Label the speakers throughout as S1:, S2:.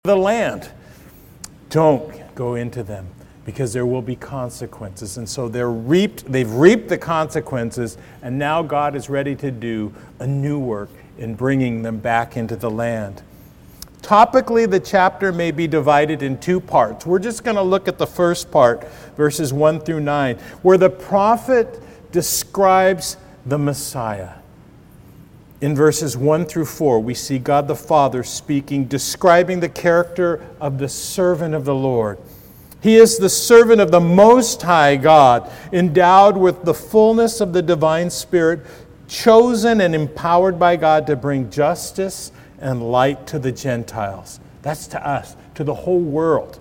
S1: the land. Don't go into them, because there will be consequences. And so they've reaped the consequences, and now God is ready to do a new work in bringing them back into the land. Topically, the chapter may be divided in two parts. We're just going to look at the first part, verses 1 through 9, where the prophet describes the Messiah. In verses 1 through 4, we see God the Father speaking, describing the character of the servant of the Lord. He is the servant of the Most High God, endowed with the fullness of the divine Spirit, chosen and empowered by God to bring justice and light to the Gentiles. That's to us, to the whole world.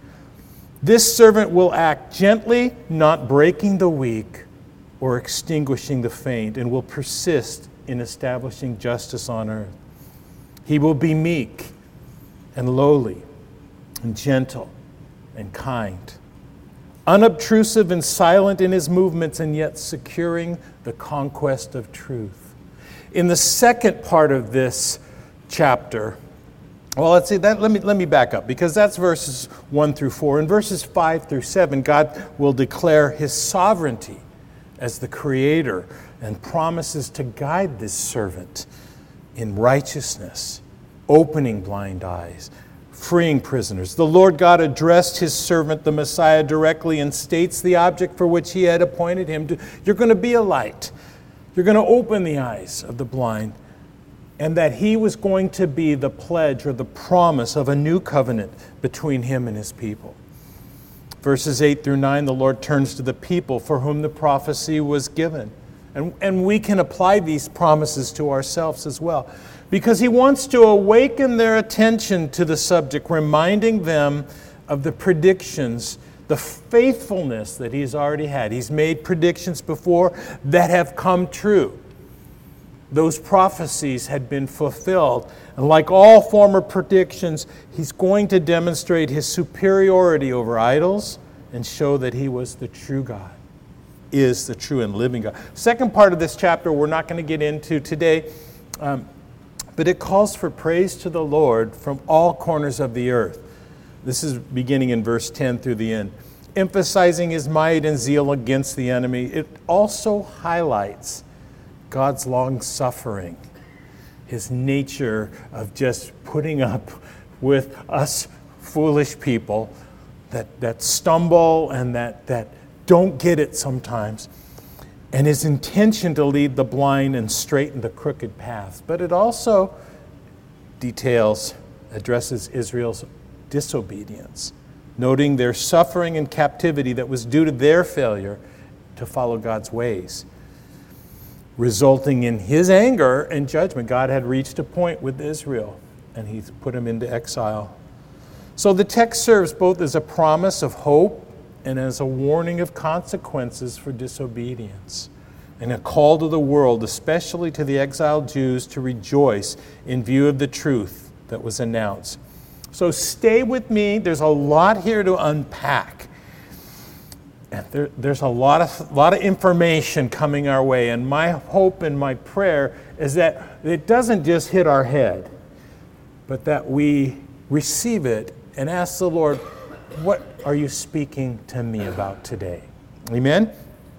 S1: This servant will act gently, not breaking the weak or extinguishing the faint, and will persist in establishing justice on earth. He will be meek and lowly and gentle and kind, unobtrusive and silent in his movements, and yet securing the conquest of truth. In the second part of this chapter, well, let's see that. Let me back up, because that's verses 1 through 4. In verses 5 through 7, God will declare his sovereignty as the creator and promises to guide this servant in righteousness, opening blind eyes, freeing prisoners. The Lord God addressed his servant, the Messiah, directly and states the object for which he had appointed him to. You're going to be a light. You're going to open the eyes of the blind. And that he was going to be the pledge or the promise of a new covenant between him and his people. Verses 8 through 9, the Lord turns to the people for whom the prophecy was given. And we can apply these promises to ourselves as well, because he wants to awaken their attention to the subject, reminding them of the predictions, the faithfulness that he's already had. He's made predictions before that have come true. Those prophecies had been fulfilled. And like all former predictions, he's going to demonstrate his superiority over idols and show that he was the true God, is the true and living God. Second part of this chapter we're not going to get into today, but it calls for praise to the Lord from all corners of the earth. This is beginning in verse 10 through the end. Emphasizing his might and zeal against the enemy, it also highlights God's long suffering, his nature of just putting up with us foolish people that stumble and that don't get it sometimes, and his intention to lead the blind and straighten the crooked paths. But it also addresses Israel's disobedience, noting their suffering and captivity that was due to their failure to follow God's ways, resulting in his anger and judgment. God had reached a point with Israel, and he's put him into exile. So the text serves both as a promise of hope and as a warning of consequences for disobedience, and a call to the world, especially to the exiled Jews, to rejoice in view of the truth that was announced. So stay with me. There's a lot here to unpack. There's a lot of information coming our way, and my hope and my prayer is that it doesn't just hit our head, but that we receive it and ask the Lord, what are you speaking to me about today? Amen?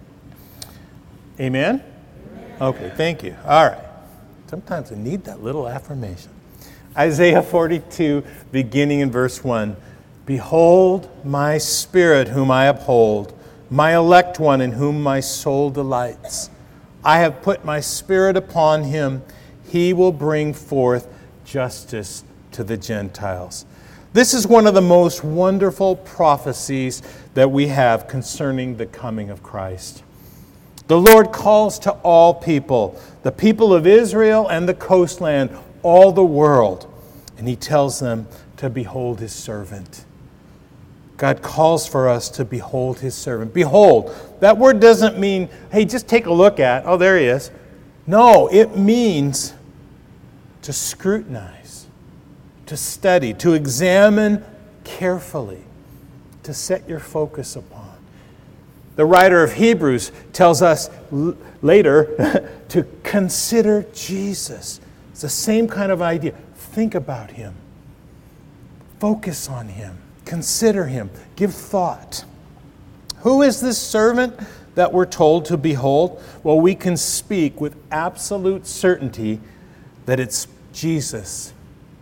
S1: Amen? Okay, thank you. All right. Sometimes I need that little affirmation. Isaiah 42, beginning in verse 1. Behold my spirit whom I uphold, my elect one in whom my soul delights. I have put my spirit upon him. He will bring forth justice to the Gentiles. This is one of the most wonderful prophecies that we have concerning the coming of Christ. The Lord calls to all people, the people of Israel and the coastland, all the world, and he tells them to behold his servant. God calls for us to behold his servant. Behold, that word doesn't mean, hey, just take a look at, oh, there he is. No, it means to scrutinize, to study, to examine carefully, to set your focus upon. The writer of Hebrews tells us later to consider Jesus. It's the same kind of idea. Think about him. Focus on him. Consider him. Give thought. Who is this servant that we're told to behold? Well, we can speak with absolute certainty that it's Jesus.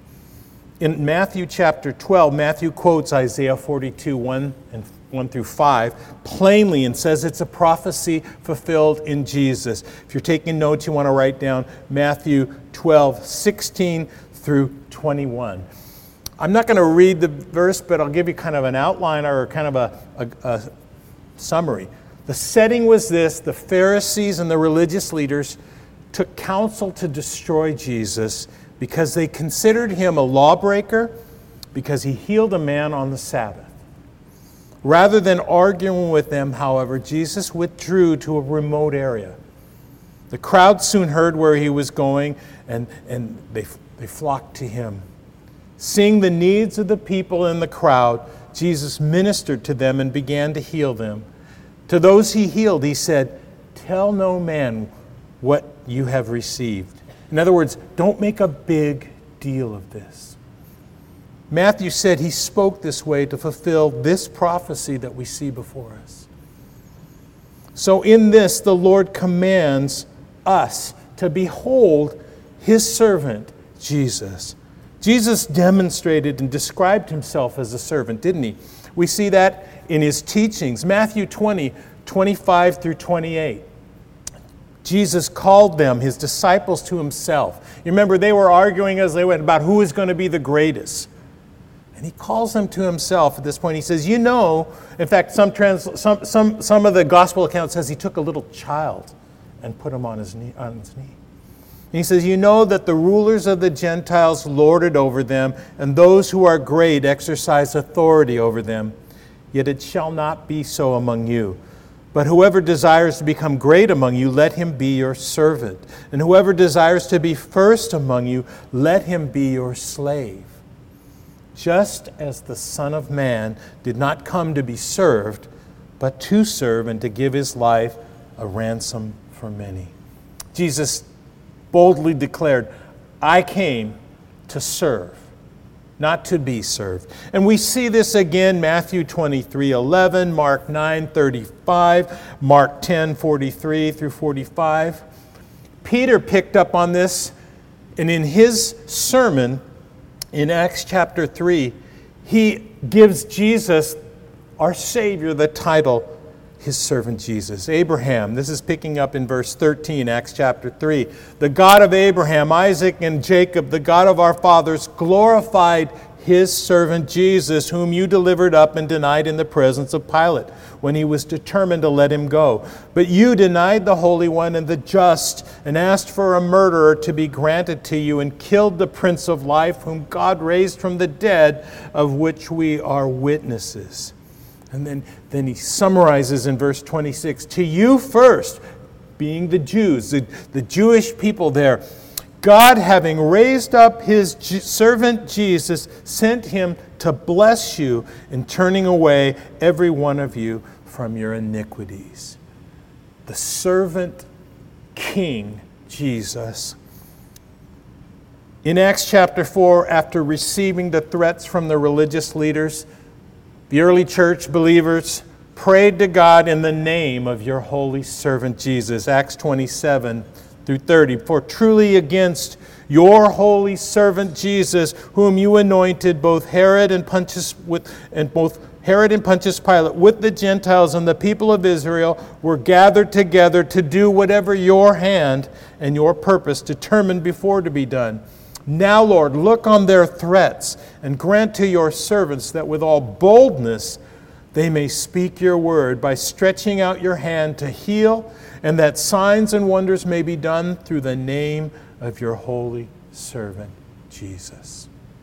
S1: In Matthew chapter 12, Matthew quotes Isaiah 42, 1 through 5, plainly, and says it's a prophecy fulfilled in Jesus. If you're taking notes, you want to write down Matthew 12, 16 through 21. I'm not going to read the verse, but I'll give you kind of an outline or kind of a summary. The setting was this: the Pharisees and the religious leaders took counsel to destroy Jesus because they considered him a lawbreaker because he healed a man on the Sabbath. Rather than arguing with them, however, Jesus withdrew to a remote area. The crowd soon heard where he was going, and they flocked to him. Seeing the needs of the people in the crowd, Jesus ministered to them and began to heal them. To those he healed, he said, "Tell no man what you have received." In other words, don't make a big deal of this. Matthew said he spoke this way to fulfill this prophecy that we see before us. So in this, the Lord commands us to behold his servant, Jesus. Jesus demonstrated and described himself as a servant, didn't he? We see that in his teachings. Matthew 20, 25 through 28. Jesus called them, his disciples, to himself. You remember, they were arguing as they went about who is going to be the greatest. And he calls them to himself at this point. He says, you know, in fact, some of the gospel accounts says he took a little child and put him on his knee. He says, you know that the rulers of the Gentiles lord it over them, and those who are great exercise authority over them. Yet it shall not be so among you. But whoever desires to become great among you, let him be your servant. And whoever desires to be first among you, let him be your slave. Just as the Son of Man did not come to be served, but to serve and to give his life a ransom for many. Jesus boldly declared, I came to serve, not to be served. And we see this again, Matthew 23:11, Mark 9:35, Mark 10:43 through 45. Peter picked up on this, and in his sermon in Acts chapter 3, he gives Jesus, our Savior, the title, his servant Jesus. Abraham, this is picking up in verse 13, Acts chapter 3. The God of Abraham, Isaac, and Jacob, the God of our fathers, glorified his servant Jesus, whom you delivered up and denied in the presence of Pilate, when he was determined to let him go. But you denied the Holy One and the just, and asked for a murderer to be granted to you, and killed the Prince of Life, whom God raised from the dead, of which we are witnesses. And then he summarizes in verse 26, to you first, being the Jews, the Jewish people there, God, having raised up his servant Jesus, sent him to bless you in turning away every one of you from your iniquities. The servant King Jesus. In Acts chapter 4, after receiving the threats from the religious leaders, the early church believers prayed to God in the name of your holy servant Jesus. Acts 27 through 30. For truly against your holy servant Jesus, whom you anointed, both Herod and Pontius Pilate with the Gentiles and the people of Israel were gathered together to do whatever your hand and your purpose determined before to be done. Now, Lord, look on their threats and grant to your servants that with all boldness they may speak your word by stretching out your hand to heal, and that signs and wonders may be done through the name of your holy servant, Jesus.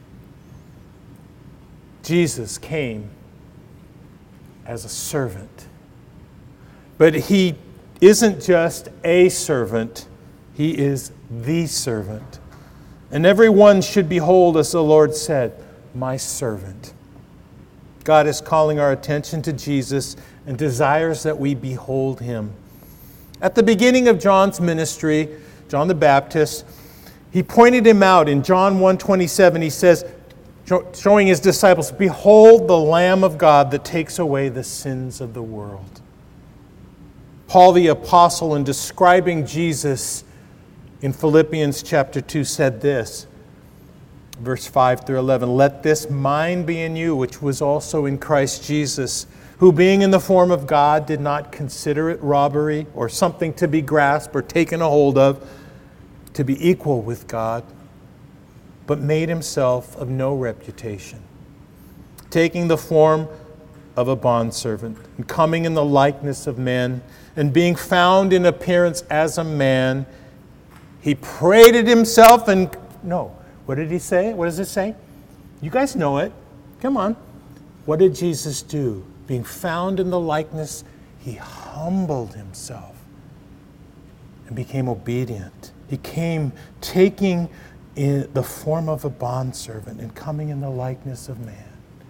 S1: Jesus came as a servant, but he isn't just a servant, he is the servant. And everyone should behold, as the Lord said, my servant. God is calling our attention to Jesus and desires that we behold him. At the beginning of John's ministry, John the Baptist, he pointed him out in John 1:27. He says, showing his disciples, behold the Lamb of God that takes away the sins of the world. Paul the Apostle, in describing Jesus in Philippians chapter 2, said this, verse 5 through 11, let this mind be in you, which was also in Christ Jesus, who being in the form of God did not consider it robbery or something to be grasped or taken a hold of, to be equal with God, but made himself of no reputation, taking the form of a bondservant, and coming in the likeness of men, and being found in appearance as a man, he paraded himself and... No, what did he say? What does it say? You guys know it. Come on. What did Jesus do? Being found in the likeness, he humbled himself and became obedient. He came taking in the form of a bondservant and coming in the likeness of man.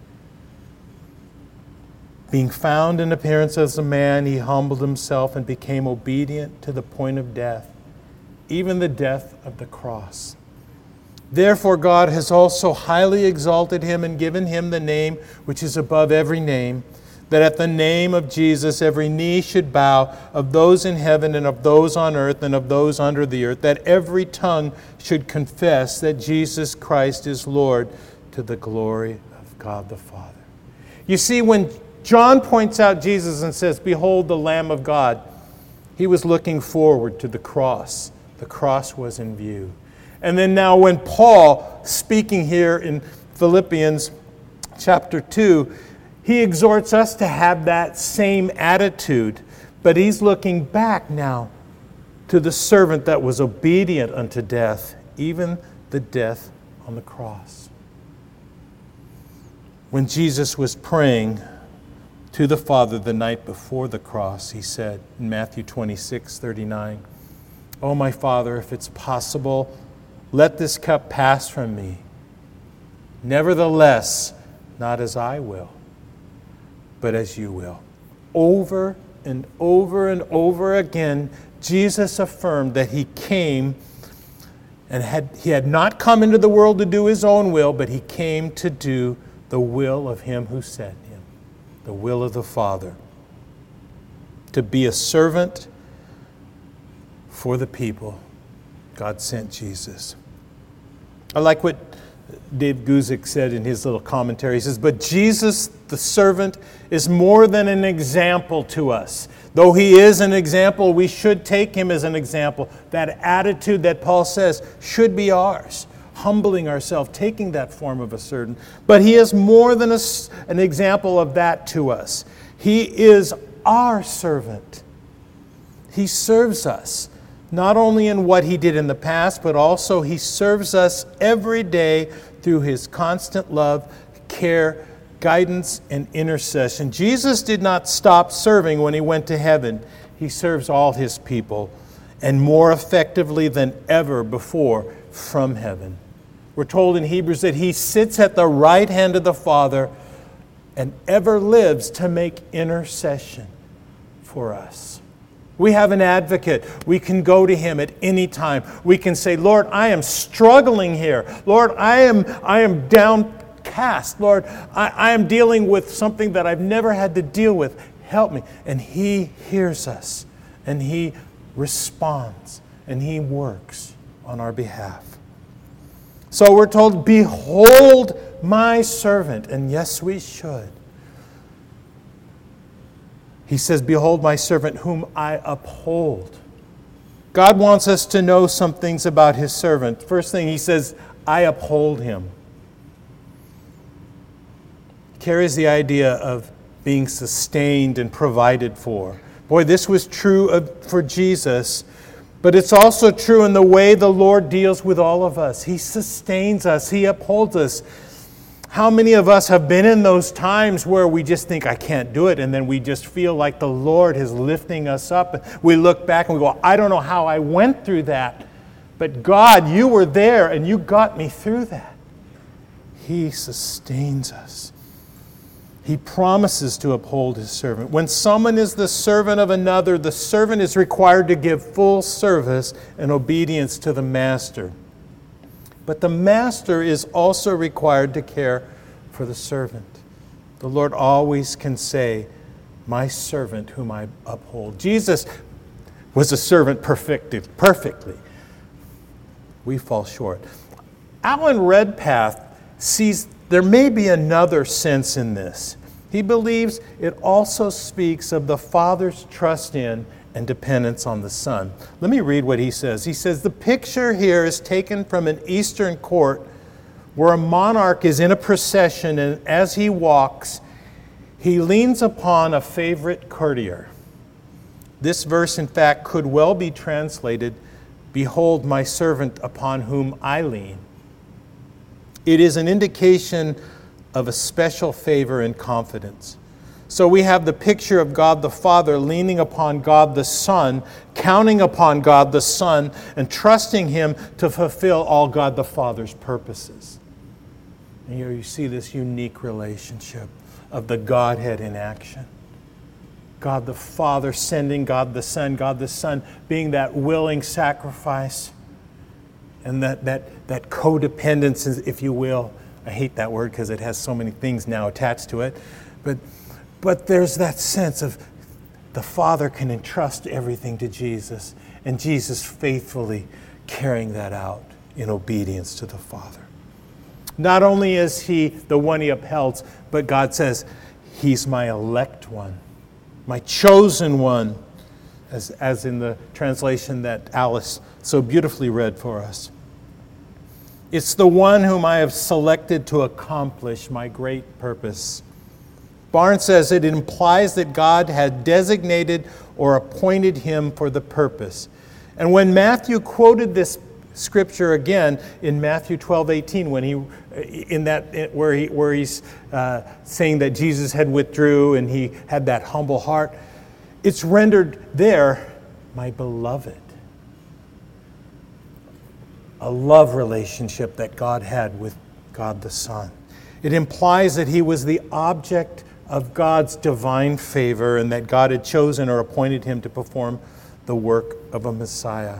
S1: Being found in appearance as a man, he humbled himself and became obedient to the point of death, even the death of the cross. Therefore God has also highly exalted him and given him the name which is above every name, that at the name of Jesus every knee should bow, of those in heaven and of those on earth and of those under the earth, that every tongue should confess that Jesus Christ is Lord, to the glory of God the Father. You see, when John points out Jesus and says, behold the Lamb of God, he was looking forward to the cross. The cross was in view. And then now when Paul, speaking here in Philippians chapter 2, he exhorts us to have that same attitude, but he's looking back now to the servant that was obedient unto death, even the death on the cross. When Jesus was praying to the Father the night before the cross, he said in Matthew 26:39, "Oh, my Father, if it's possible, let this cup pass from me. Nevertheless, not as I will, but as you will." Over and over and over again, Jesus affirmed that he came and he had not come into the world to do his own will, but he came to do the will of him who sent him, the will of the Father, to be a servant for the people. God sent Jesus. I like what Dave Guzik said in his little commentary. He says, but Jesus, the servant, is more than an example to us. Though he is an example, we should take him as an example. That attitude that Paul says should be ours. Humbling ourselves, taking that form of a servant. But he is more than an example of that to us. He is our servant. He serves us, not only in what he did in the past, but also he serves us every day through his constant love, care, guidance, and intercession. Jesus did not stop serving when he went to heaven. He serves all his people, and more effectively than ever before from heaven. We're told in Hebrews that he sits at the right hand of the Father and ever lives to make intercession for us. We have an advocate. We can go to him at any time. We can say, Lord, I am struggling here. Lord, I am downcast. Lord, I am dealing with something that I've never had to deal with. Help me. And he hears us, and he responds, and he works on our behalf. So we're told, behold my servant. And yes, we should. He says, behold my servant whom I uphold. God wants us to know some things about his servant. First thing, he says, I uphold him. Carries the idea of being sustained and provided for. Boy, this was true for Jesus. But it's also true in the way the Lord deals with all of us. He sustains us. He upholds us. How many of us have been in those times where we just think, I can't do it, and then we just feel like the Lord is lifting us up. We look back and we go, I don't know how I went through that, but God, you were there and you got me through that. He sustains us. He promises to uphold his servant. When someone is the servant of another, the servant is required to give full service and obedience to the master. But the master is also required to care for the servant. The Lord always can say, my servant whom I uphold. Jesus was a servant perfectly. We fall short. Alan Redpath sees there may be another sense in this. He believes it also speaks of the Father's trust in and dependence on the Son. Let me read what he says. He says, the picture here is taken from an Eastern court where a monarch is in a procession, and as he walks, he leans upon a favorite courtier. This verse, in fact, could well be translated, behold my servant upon whom I lean. It is an indication of a special favor and confidence. So we have the picture of God the Father leaning upon God the Son, counting upon God the Son, and trusting Him to fulfill all God the Father's purposes. And here you see this unique relationship of the Godhead in action. God the Father sending God the Son being that willing sacrifice, and that codependence, if you will. I hate that word because it has so many things now attached to it. But there's that sense of the Father can entrust everything to Jesus, and Jesus faithfully carrying that out in obedience to the Father. Not only is He the one He upholds, but God says, He's my elect one, my chosen one, as in the translation that Alice so beautifully read for us. It's the one whom I have selected to accomplish my great purpose. Barnes says it implies that God had designated or appointed him for the purpose. And when Matthew quoted this scripture again in Matthew 12:18, when where he's saying that Jesus had withdrew and he had that humble heart, it's rendered there, my beloved. A love relationship that God had with God the Son. It implies that he was the object of God's divine favor and that God had chosen or appointed him to perform the work of a Messiah.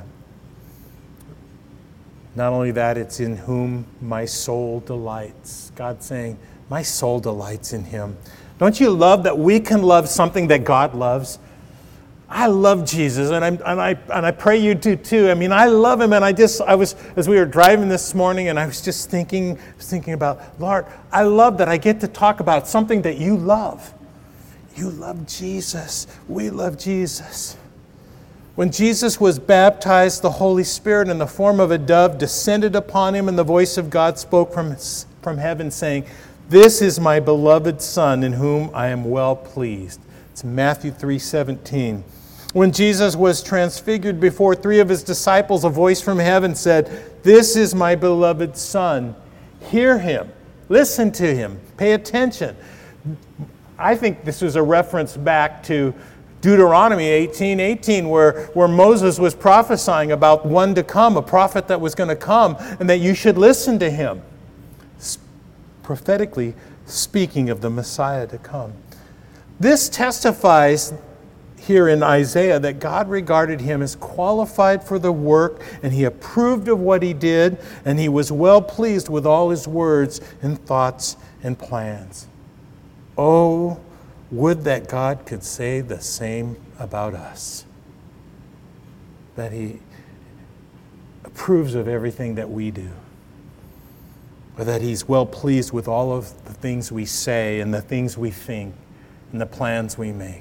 S1: Not only that, it's in whom my soul delights. God saying, my soul delights in him. Don't you love that we can love something that God loves? I love Jesus, and I pray you do too. I mean, I love him, and I was as we were driving this morning, and I was just thinking about, Lord, I love that I get to talk about something that you love. You love Jesus. We love Jesus. When Jesus was baptized, the Holy Spirit in the form of a dove descended upon him, and the voice of God spoke from heaven, saying, "This is my beloved Son, in whom I am well pleased." It's Matthew 3:17. When Jesus was transfigured before 3 of his disciples, a voice from heaven said, "This is my beloved Son. Hear him. Listen to him. Pay attention." I think this was a reference back to Deuteronomy 18:18, where Moses was prophesying about one to come, a prophet that was going to come, and that you should listen to him. Prophetically speaking of the Messiah to come. This testifies here in Isaiah that God regarded him as qualified for the work, and he approved of what he did, and he was well pleased with all his words and thoughts and plans. Oh, would that God could say the same about us. That he approves of everything that we do. Or that he's well pleased with all of the things we say and the things we think and the plans we make.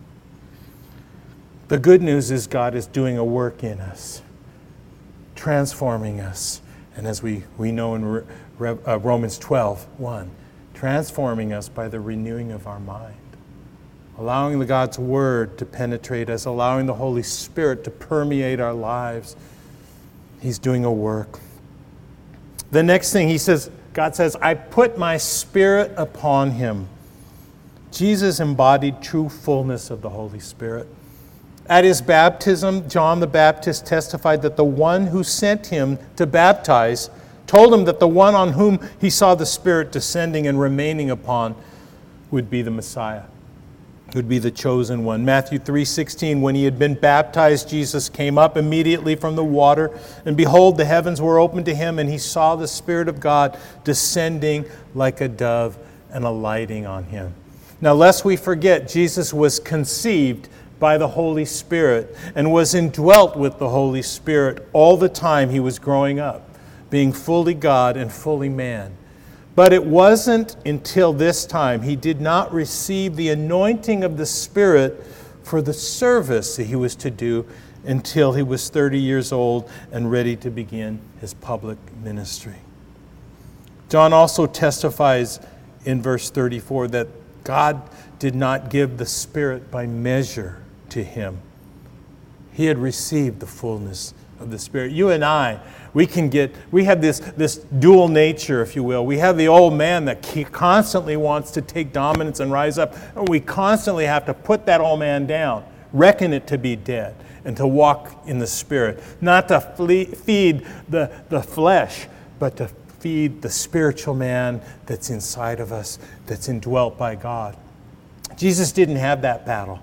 S1: The good news is God is doing a work in us, transforming us. And as we know in Romans 12:1, transforming us by the renewing of our mind. Allowing the God's Word to penetrate us, allowing the Holy Spirit to permeate our lives. He's doing a work. The next thing God says, I put my Spirit upon him. Jesus embodied true fullness of the Holy Spirit. At his baptism, John the Baptist testified that the one who sent him to baptize told him that the one on whom he saw the Spirit descending and remaining upon would be the Messiah. would be the chosen one. Matthew 3:16, when he had been baptized, Jesus came up immediately from the water, and behold, the heavens were opened to him, and he saw the Spirit of God descending like a dove and alighting on him. Now, lest we forget, Jesus was conceived by the Holy Spirit and was indwelt with the Holy Spirit all the time he was growing up, being fully God and fully man. But it wasn't until this time he did not receive the anointing of the Spirit for the service that he was to do until he was 30 years old and ready to begin his public ministry. John also testifies in verse 34 that God did not give the Spirit by measure to him. He had received the fullness of the Spirit. You and I, we have this dual nature, if you will. We have the old man that constantly wants to take dominance and rise up, and we constantly have to put that old man down, reckon it to be dead, and to walk in the Spirit. Not to feed the flesh, but to feed the spiritual man that's inside of us, that's indwelt by God. Jesus didn't have that battle.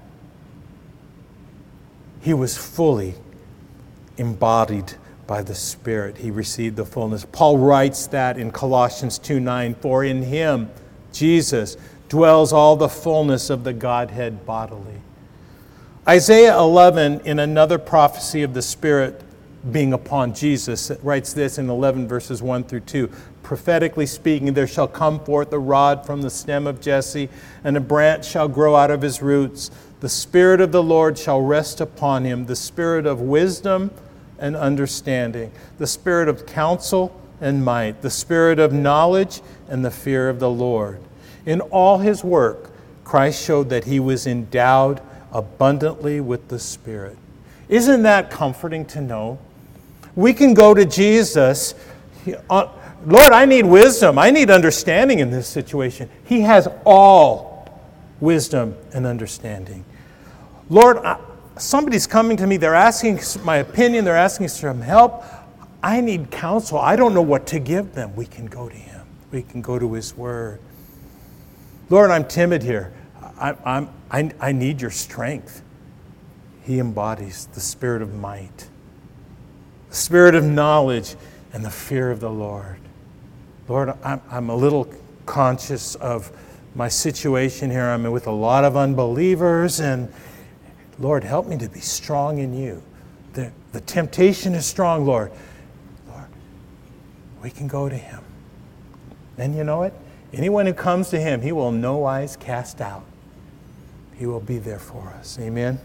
S1: He was fully embodied by the Spirit. He received the fullness. Paul writes that in Colossians 2:9, for in him, Jesus, dwells all the fullness of the Godhead bodily. Isaiah 11, in another prophecy of the Spirit being upon Jesus, writes this in 11 verses 1 through 2. Prophetically speaking, there shall come forth a rod from the stem of Jesse, and a branch shall grow out of his roots. The Spirit of the Lord shall rest upon him, the Spirit of wisdom and understanding, the Spirit of counsel and might, the Spirit of knowledge and the fear of the Lord. In all his work, Christ showed that he was endowed abundantly with the Spirit. Isn't that comforting to know? We can go to Jesus, Lord, I need wisdom. I need understanding in this situation. He has all wisdom and understanding. Lord, somebody's coming to me. They're asking my opinion. They're asking some help. I need counsel. I don't know what to give them. We can go to him. We can go to his word. Lord, I'm timid here. I need your strength. He embodies the spirit of might, the spirit of knowledge, and the fear of the Lord. Lord, I'm a little conscious of my situation here. I'm with a lot of unbelievers, and Lord, help me to be strong in you. The temptation is strong, Lord. Lord, we can go to him. And you know what? Anyone who comes to him, he will in no wise cast out. He will be there for us. Amen?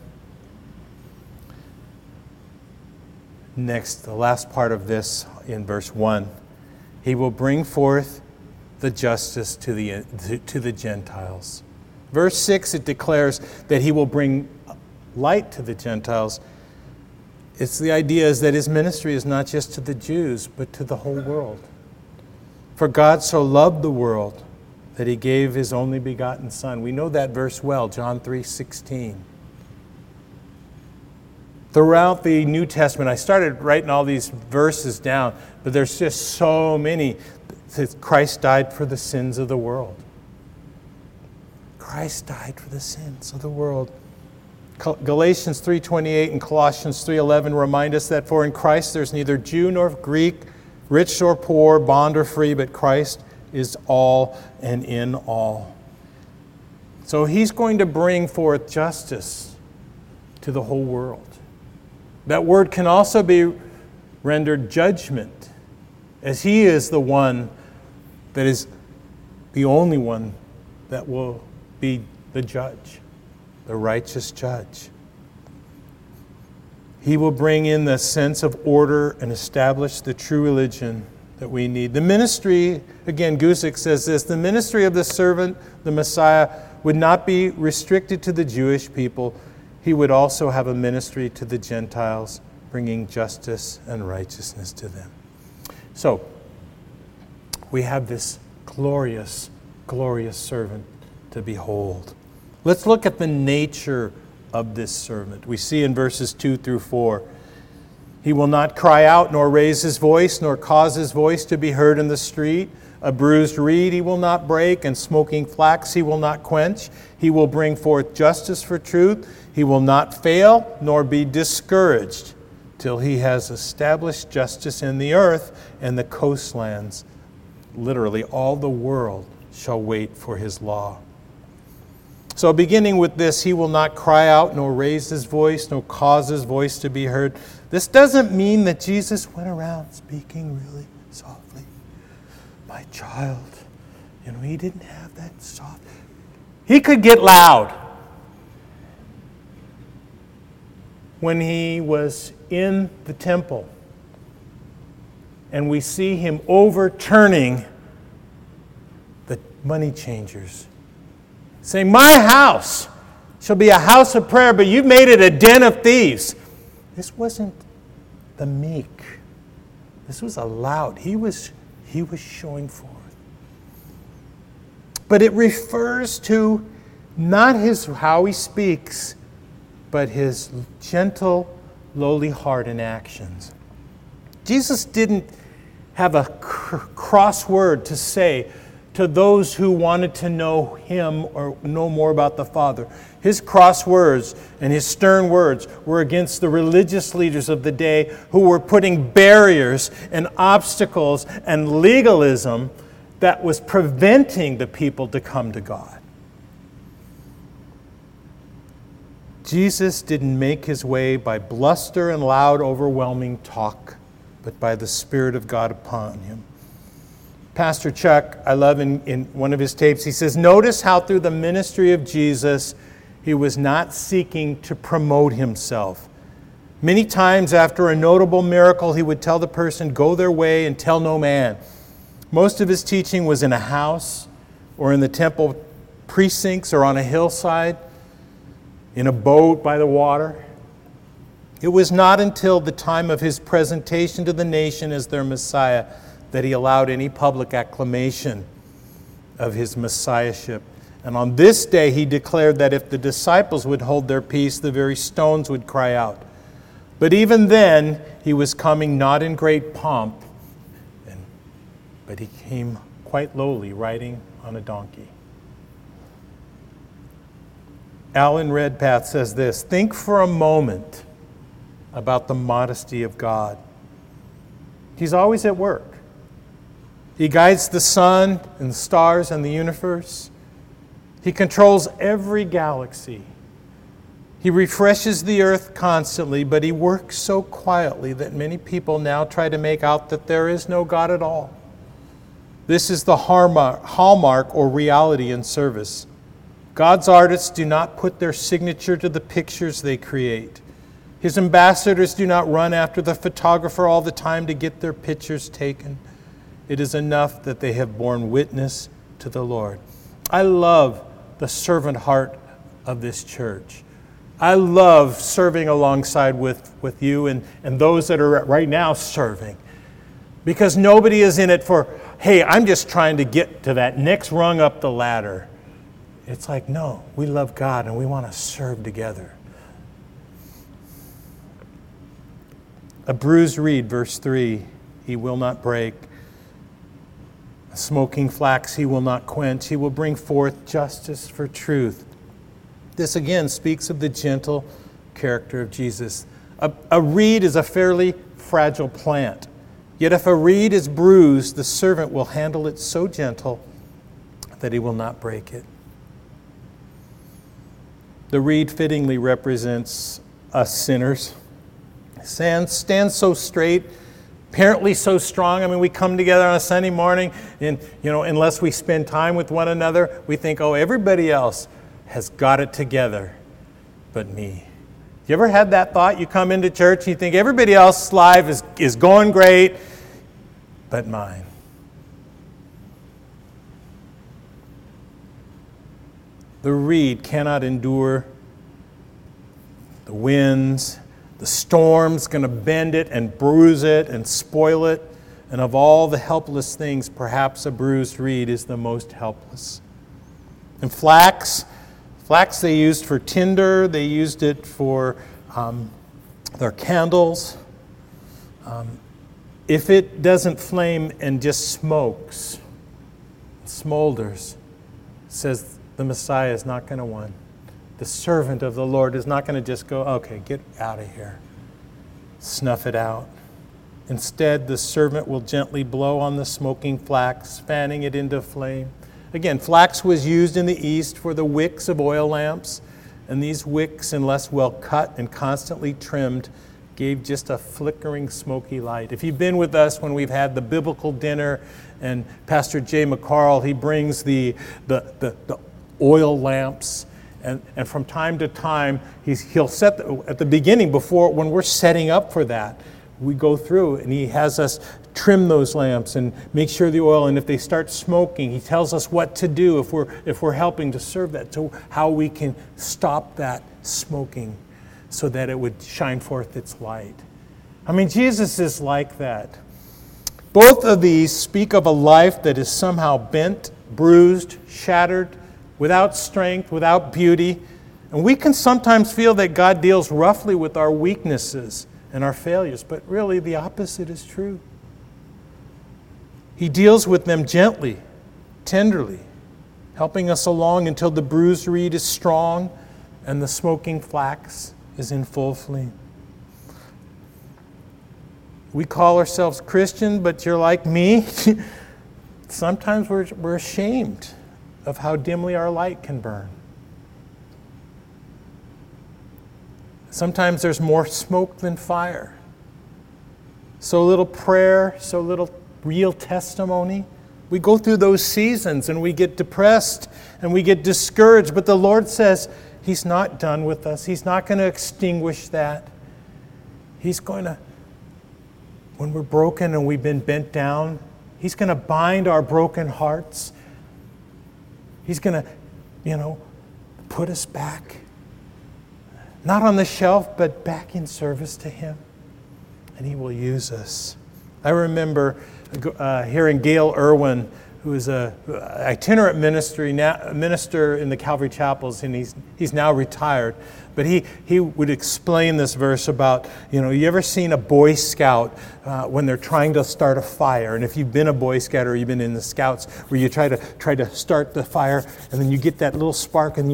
S1: Next, the last part of this in verse 1. He will bring forth the justice to the Gentiles. Verse 6, it declares that he will bring light to the Gentiles. It's the idea is that his ministry is not just to the Jews, but to the whole world. For God so loved the world that he gave his only begotten Son. We know that verse well, John 3:16. Throughout the New Testament, I started writing all these verses down, but there's just so many. Christ died for the sins of the world. Christ died for the sins of the world. Galatians 3:28 and Colossians 3:11 remind us that for in Christ there's neither Jew nor Greek, rich or poor, bond or free, but Christ is all and in all. So he's going to bring forth justice to the whole world. That word can also be rendered judgment, as he is the one that is the only one that will be the judge, the righteous judge. He will bring in the sense of order and establish the true religion that we need. The ministry, again, Guzik says this, the ministry of the servant, the Messiah, would not be restricted to the Jewish people. He would also have a ministry to the Gentiles, bringing justice and righteousness to them. So, we have this glorious, glorious servant to behold. Let's look at the nature of this servant. We see in verses 2 through 4, he will not cry out, nor raise his voice, nor cause his voice to be heard in the street, A bruised reed he will not break, and smoking flax he will not quench. He will bring forth justice for truth. He will not fail, nor be discouraged, till he has established justice in the earth, and the coastlands, literally all the world, shall wait for his law. So beginning with this, he will not cry out, nor raise his voice, nor cause his voice to be heard. This doesn't mean that Jesus went around speaking really softly. My child, he didn't have that soft. He could get loud. When he was in the temple, and we see him overturning the money changers, saying, my house shall be a house of prayer, but you've made it a den of thieves. This wasn't the meek. This was a loud. He was showing forth. But it refers to not how he speaks, but his gentle, lowly heart and actions. Jesus didn't have a cross word to say to those who wanted to know him or know more about the Father. His cross words and his stern words were against the religious leaders of the day who were putting barriers and obstacles and legalism that was preventing the people to come to God. Jesus didn't make his way by bluster and loud, overwhelming talk, but by the Spirit of God upon him. Pastor Chuck, I love in one of his tapes, he says, notice how through the ministry of Jesus, he was not seeking to promote himself. Many times after a notable miracle, he would tell the person, go their way and tell no man. Most of his teaching was in a house or in the temple precincts or on a hillside, in a boat by the water. It was not until the time of his presentation to the nation as their Messiah that he allowed any public acclamation of his messiahship. And on this day he declared that if the disciples would hold their peace, the very stones would cry out. But even then, he was coming not in great pomp, but he came quite lowly, riding on a donkey. Alan Redpath says this, think for a moment about the modesty of God. He's always at work. He guides the sun and the stars and the universe. He controls every galaxy. He refreshes the earth constantly, but he works so quietly that many people now try to make out that there is no God at all. This is the hallmark or reality in service. God's artists do not put their signature to the pictures they create. His ambassadors do not run after the photographer all the time to get their pictures taken. It is enough that they have borne witness to the Lord. I love the servant heart of this church. I love serving alongside with you and those that are right now serving. Because nobody is in it for, hey, I'm just trying to get to that next rung up the ladder. It's like, no, we love God and we want to serve together. A bruised reed, verse 3, he will not break. A smoking flax he will not quench. He will bring forth justice for truth. This again speaks of the gentle character of Jesus. A reed is a fairly fragile plant. Yet if a reed is bruised, the servant will handle it so gentle that he will not break it. The reed fittingly represents us sinners. Stands so straight, apparently so strong. I mean, we come together on a Sunday morning and, unless we spend time with one another, we think, oh, everybody else has got it together but me. You ever had that thought? You come into church and you think everybody else's life is going great but mine. The reed cannot endure the winds. The storm's going to bend it and bruise it and spoil it. And of all the helpless things, perhaps a bruised reed is the most helpless. And flax they used for tinder. They used it for their candles. If it doesn't flame and just smokes, smolders says the Messiah is not going to win. The servant of the Lord is not going to just go, okay, get out of here. Snuff it out. Instead, the servant will gently blow on the smoking flax, fanning it into flame. Again, flax was used in the East for the wicks of oil lamps, and these wicks, unless well cut and constantly trimmed, gave just a flickering smoky light. If you've been with us when we've had the biblical dinner, and Pastor Jay McCarl, he brings the oil lamps, and from time to time, he'll set, at the beginning, before, when we're setting up for that, we go through and he has us trim those lamps and make sure the oil, and if they start smoking, he tells us what to do if we're helping to serve that, so how we can stop that smoking so that it would shine forth its light. I mean, Jesus is like that. Both of these speak of a life that is somehow bent, bruised, shattered, without strength, without beauty. And we can sometimes feel that God deals roughly with our weaknesses and our failures, but really the opposite is true. He deals with them gently, tenderly, helping us along until the bruised reed is strong and the smoking flax is in full flame. We call ourselves Christian, but you're like me. Sometimes we're ashamed of how dimly our light can burn. Sometimes there's more smoke than fire. So little prayer, so little real testimony. We go through those seasons and we get depressed and we get discouraged, but the Lord says He's not done with us. He's not going to extinguish that. He's going to, when we're broken and we've been bent down, He's going to bind our broken hearts. He's going to, put us back. Not on the shelf, but back in service to Him. And He will use us. I remember hearing Gail Irwin, who is an itinerant minister in the Calvary Chapels, and he's now retired. But he would explain this verse about, you ever seen a Boy Scout when they're trying to start a fire? And if you've been a Boy Scout or you've been in the Scouts, where you try to start the fire, and then you get that little spark, and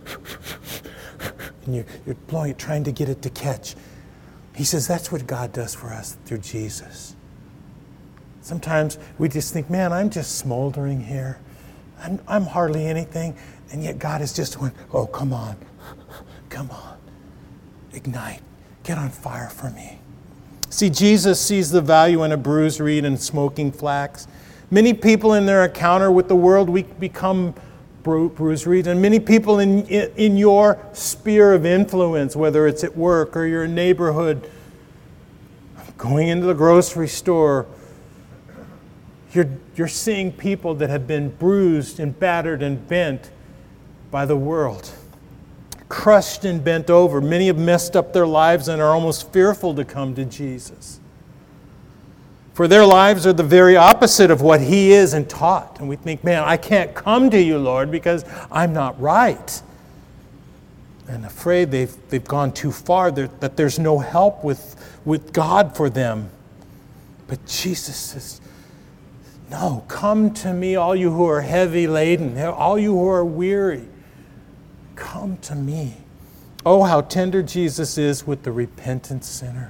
S1: you're blowing it, trying to get it to catch. He says that's what God does for us through Jesus. Sometimes we just think, man, I'm just smoldering here. I'm hardly anything. And yet God is just going, oh, come on. Come on. Ignite. Get on fire for me. See, Jesus sees the value in a bruised reed and smoking flax. Many people in their encounter with the world, we become bruised reeds. And many people in your sphere of influence, whether it's at work or your neighborhood, going into the grocery store, you're seeing people that have been bruised and battered and bent by the world, crushed and bent over. Many have messed up their lives and are almost fearful to come to Jesus. For their lives are the very opposite of what He is and taught. And we think, man, I can't come to you, Lord, because I'm not right. And afraid they've gone too far, that there's no help with God for them. But Jesus says, no, come to me, all you who are heavy laden, all you who are weary. Come to me. Oh, how tender Jesus is with the repentant sinner.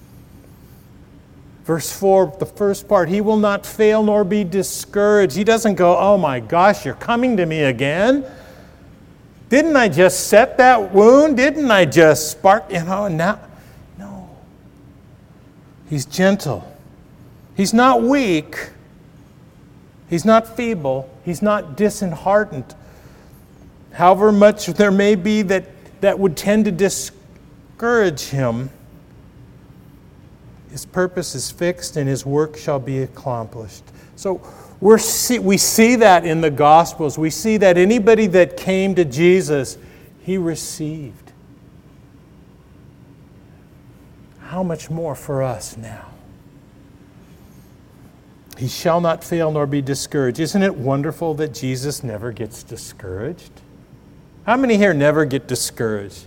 S1: Verse 4, the first part, He will not fail nor be discouraged. He doesn't go, oh my gosh, you're coming to me again? Didn't I just set that wound? Didn't I just spark, now? No. He's gentle. He's not weak. He's not feeble. He's not disheartened. However much there may be that would tend to discourage Him, His purpose is fixed and His work shall be accomplished. So we see that in the Gospels. We see that anybody that came to Jesus, He received. How much more for us now? He shall not fail nor be discouraged. Isn't it wonderful that Jesus never gets discouraged? How many here never get discouraged?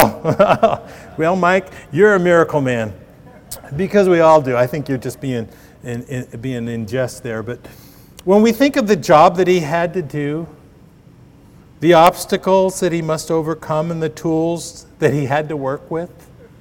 S1: Oh, well, Mike, you're a miracle man. Because we all do. I think you're just being being in jest there. But when we think of the job that he had to do, the obstacles that he must overcome and the tools that he had to work with,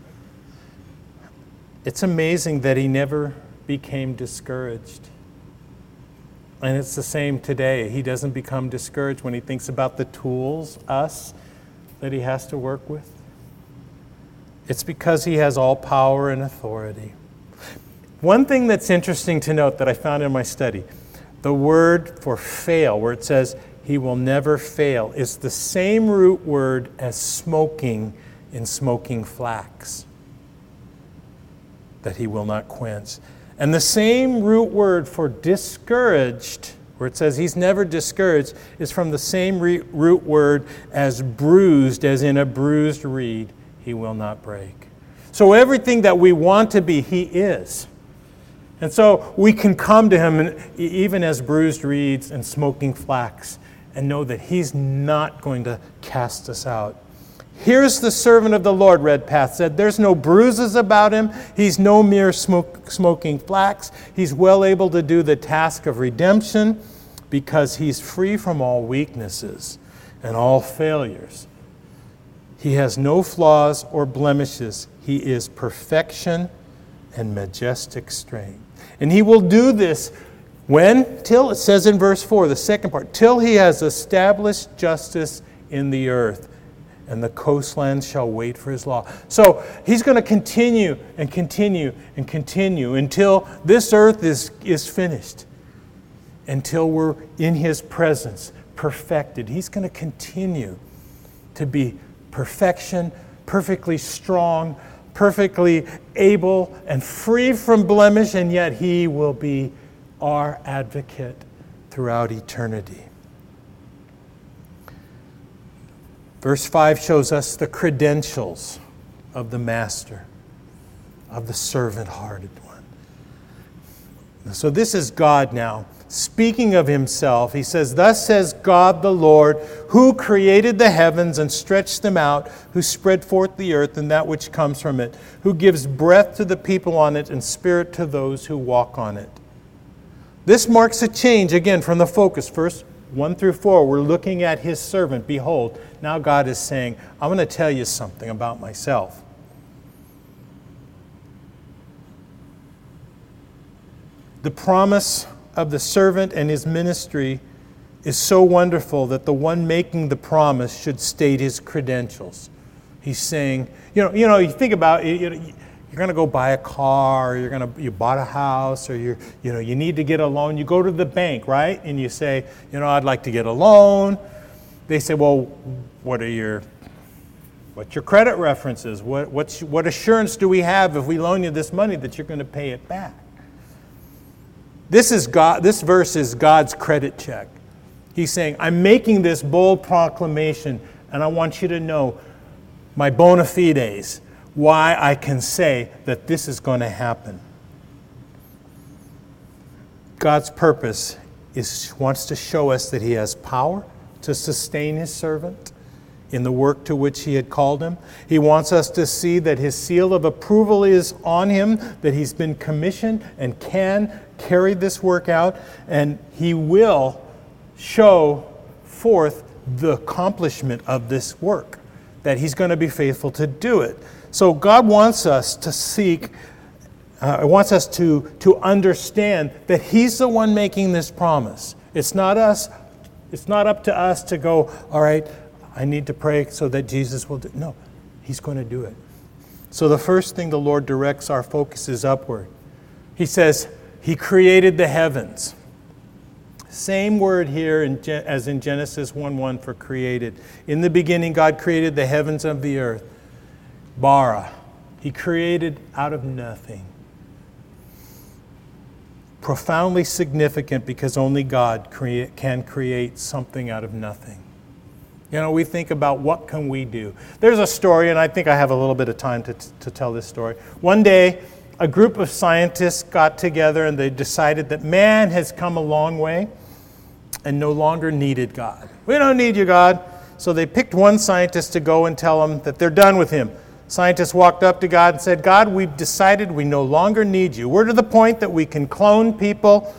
S1: it's amazing that he never became discouraged. And it's the same today. He doesn't become discouraged when he thinks about the tools, us, that he has to work with. It's because he has all power and authority. One thing that's interesting to note that I found in my study, the word for fail, where it says he will never fail, is the same root word as smoking in smoking flax, that he will not quench. And the same root word for discouraged, where it says he's never discouraged, is from the same root word as bruised, as in a bruised reed, he will not break. So everything that we want to be, he is. And so we can come to him, and even as bruised reeds and smoking flax, and know that he's not going to cast us out. Here's the servant of the Lord, Redpath said. There's no bruises about him. He's no mere smoking flax. He's well able to do the task of redemption because he's free from all weaknesses and all failures. He has no flaws or blemishes. He is perfection and majestic strength. And he will do this when? Till, it says in verse 4, the second part, till he has established justice in the earth, and the coastlands shall wait for his law. So he's going to continue and continue and continue until this earth is finished, until we're in his presence, perfected. He's going to continue to be perfection, perfectly strong, perfectly able and free from blemish, and yet he will be our advocate throughout eternity. Verse 5 shows us the credentials of the master, of the servant-hearted one. So this is God now. Speaking of himself, he says, thus says God the Lord, who created the heavens and stretched them out, who spread forth the earth and that which comes from it, who gives breath to the people on it and spirit to those who walk on it. This marks a change, again, from the focus. Verse 1 through 4, we're looking at his servant. Behold, now God is saying, I'm going to tell you something about myself. The promise of the servant and his ministry is so wonderful that the one making the promise should state his credentials. He's saying, you think about it, you're going to go buy a car, or you bought a house, or you need to get a loan. You go to the bank, right? And you say, I'd like to get a loan. They say, well, what's your credit references? What assurance do we have if we loan you this money that you're going to pay it back? This verse is God's credit check. He's saying, I'm making this bold proclamation, and I want you to know my bona fides, why I can say that this is going to happen. God's purpose wants to show us that he has power to sustain his servant in the work to which he had called him. He wants us to see that his seal of approval is on him, that he's been commissioned and can carry this work out, and he will show forth the accomplishment of this work, that he's going to be faithful to do it. So God wants us to seek, wants us to understand that he's the one making this promise. It's not us. It's not up to us to go, all right, I need to pray so that Jesus will do. No, he's going to do it. So the first thing the Lord directs our focus is upward. He says, he created the heavens. Same word here as in Genesis 1:1 for created. In the beginning, God created the heavens and the earth. Bara. He created out of nothing. Profoundly significant because only God can create something out of nothing. We think about what can we do. There's a story, and I think I have a little bit of time to tell this story. One day, a group of scientists got together and they decided that man has come a long way and no longer needed God. We don't need you, God. So they picked one scientist to go and tell him that they're done with him. Scientists walked up to God and said, God, we've decided we no longer need you. We're to the point that we can clone people.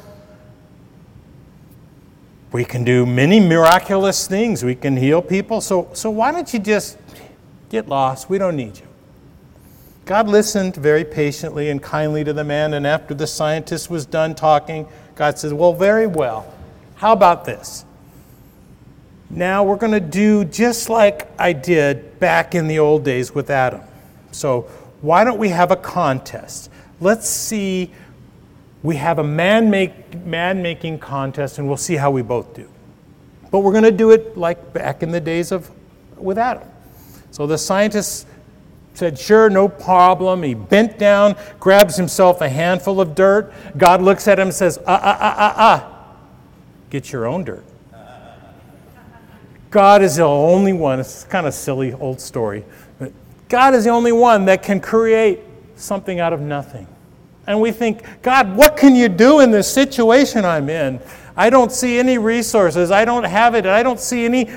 S1: We can do many miraculous things. We can heal people. So why don't you just get lost? We don't need you. God listened very patiently and kindly to the man, and after the scientist was done talking, God says, well, very well. How about this? Now we're going to do just like I did back in the old days with Adam. So why don't we have a contest? Let's see, we have a man-making contest, and we'll see how we both do. But we're going to do it like back in the days with Adam. So the scientist said, sure, no problem. He bent down, grabs himself a handful of dirt. God looks at him and says, get your own dirt. God is the only one, it's kind of a silly old story, but God is the only one that can create something out of nothing. And we think, God, what can you do in this situation I'm in? I don't see any resources. I don't have it. I don't see any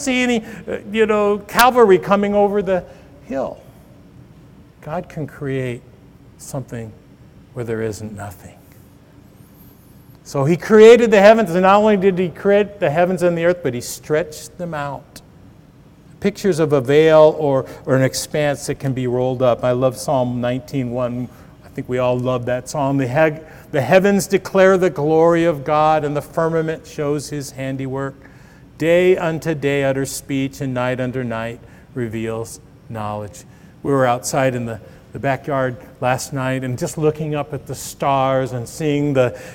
S1: cavalry coming over the hill. God can create something where there isn't nothing. So he created the heavens, and not only did he create the heavens and the earth, but he stretched them out. Pictures of a veil or an expanse that can be rolled up. I love Psalm 19:1. I think we all love that psalm. The heavens declare the glory of God, and the firmament shows his handiwork. Day unto day utters speech, and night unto night reveals knowledge. We were outside in the backyard last night and just looking up at the stars and seeing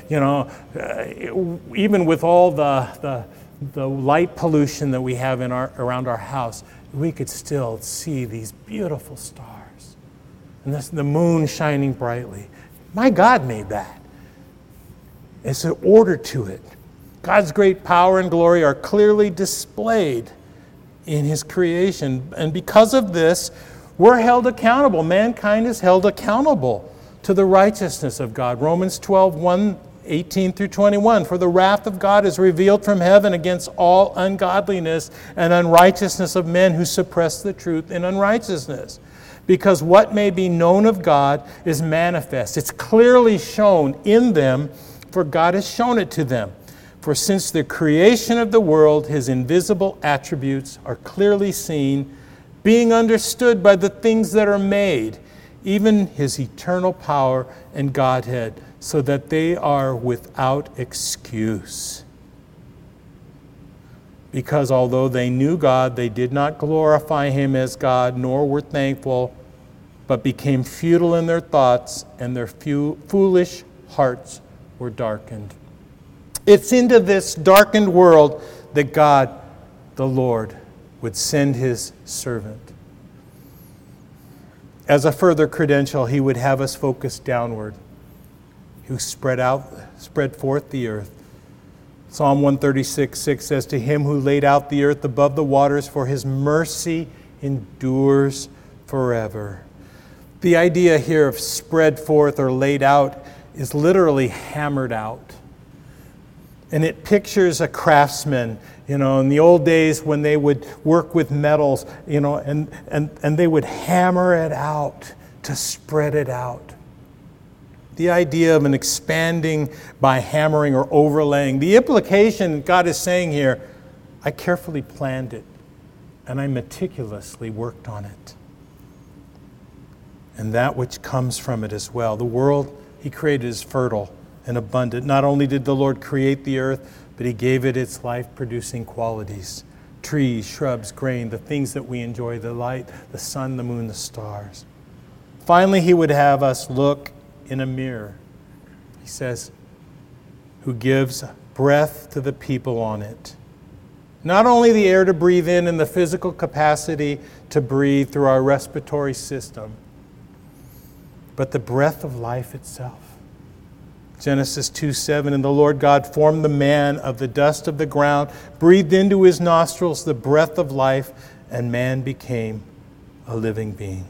S1: even with all the light pollution that we have around our house, we could still see these beautiful stars. And the moon shining brightly. My God made that. It's an order to it. God's great power and glory are clearly displayed in his creation. And because of this, we're held accountable. Mankind is held accountable to the righteousness of God. Romans 12:1, 18 through 21. For the wrath of God is revealed from heaven against all ungodliness and unrighteousness of men who suppress the truth in unrighteousness. Because what may be known of God is manifest. It's clearly shown in them, for God has shown it to them. For since the creation of the world, his invisible attributes are clearly seen, being understood by the things that are made, even his eternal power and Godhead, so that they are without excuse. Because although they knew God, they did not glorify him as God, nor were thankful, but became futile in their thoughts, and their foolish hearts were darkened. It's into this darkened world that God, the Lord, would send his servant. As a further credential, he would have us focus downward, who spread forth the earth. Psalm 136:6 says, to him who laid out the earth above the waters, for his mercy endures forever. The idea here of spread forth or laid out is literally hammered out. And it pictures a craftsman, in the old days when they would work with metals, and they would hammer it out to spread it out. The idea of an expanding by hammering or overlaying. The implication God is saying here, I carefully planned it and I meticulously worked on it. And that which comes from it as well. The world he created is fertile and abundant. Not only did the Lord create the earth, but he gave it its life-producing qualities. Trees, shrubs, grain, the things that we enjoy, the light, the sun, the moon, the stars. Finally, he would have us look in a mirror. He says, who gives breath to the people on it. Not only the air to breathe in and the physical capacity to breathe through our respiratory system, but the breath of life itself. Genesis 2:7, and the Lord God formed the man of the dust of the ground, breathed into his nostrils the breath of life, and man became a living being.